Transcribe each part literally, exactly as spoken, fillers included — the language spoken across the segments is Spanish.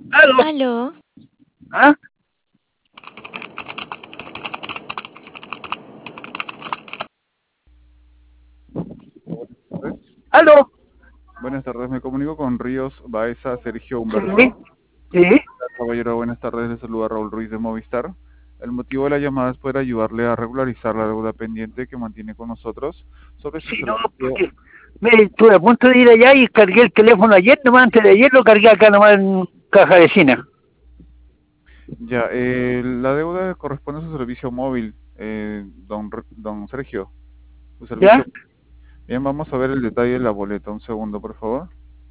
Aló. Aló. ¿Ah? tardes. ¿Aló? Buenas tardes, me comunico con Ríos Baeza, Sergio Sí, Humberto. sí. Caballero, buenas tardes, le saluda Raúl Ruiz de Movistar. El motivo de la llamada es poder ayudarle a regularizar la deuda pendiente que mantiene con nosotros sobre su Sí, no, servicio. porque me estuve a punto de ir allá y cargué el teléfono ayer, nomás antes de ayer lo cargué acá nomás en caja vecina. Ya, eh, la deuda corresponde a su servicio móvil, eh, don, R- don Sergio. Su ¿Ya? servicio. Bien, vamos a ver el detalle de la boleta. Un segundo, por favor.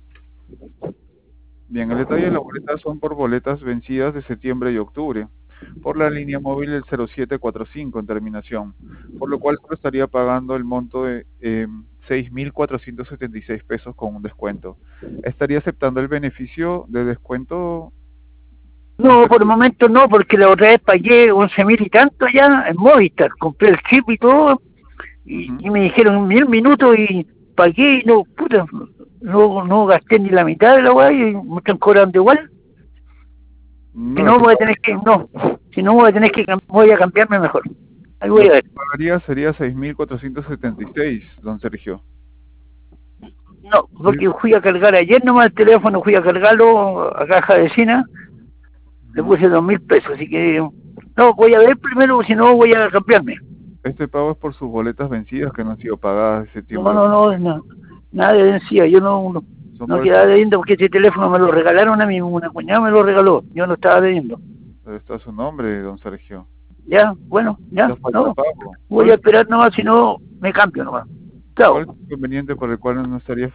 Bien, el detalle de la boleta son por boletas vencidas de septiembre y octubre, por la línea móvil del cero siete cuatro cinco en terminación, por lo cual solo estaría pagando el monto de eh, seis mil cuatrocientos setenta y seis pesos con un descuento. ¿Estaría aceptando el beneficio de descuento, don No, por el Sergio? momento no, porque la otra vez pagué once mil y tanto allá en Movistar. Compré el chip y todo y, Ujú. y me dijeron mil minutos y pagué y no, puta, no, no gasté ni la mitad de la weá y me están cobrando igual. Si No, lo no, que, voy a pa- tener que, no, si no voy a tener que, cam- voy a cambiarme mejor. Ahí voy lo a que ver. pagaría sería seis mil cuatrocientos setenta y seis, don Sergio. No, porque fui a cargar ayer nomás el teléfono, fui a cargarlo a caja vecina, le Ujú. puse dos mil pesos, así que no, voy a ver primero, si no voy a cambiarme. Este pago es por sus boletas vencidas que no han sido pagadas de No, septiembre. no, no, no nada de vencida, yo no, no, Son no por quedaba eso. debiendo porque ese teléfono me lo regalaron a mí, una cuñada me lo regaló, yo no estaba debiendo. Está su nombre, don Sergio. Ya, bueno, ya, Ya falta no, pago. voy ¿Cuál a es, esperar nomás, si no me cambio nomás. cuál Chao. es el inconveniente por el cual no estaría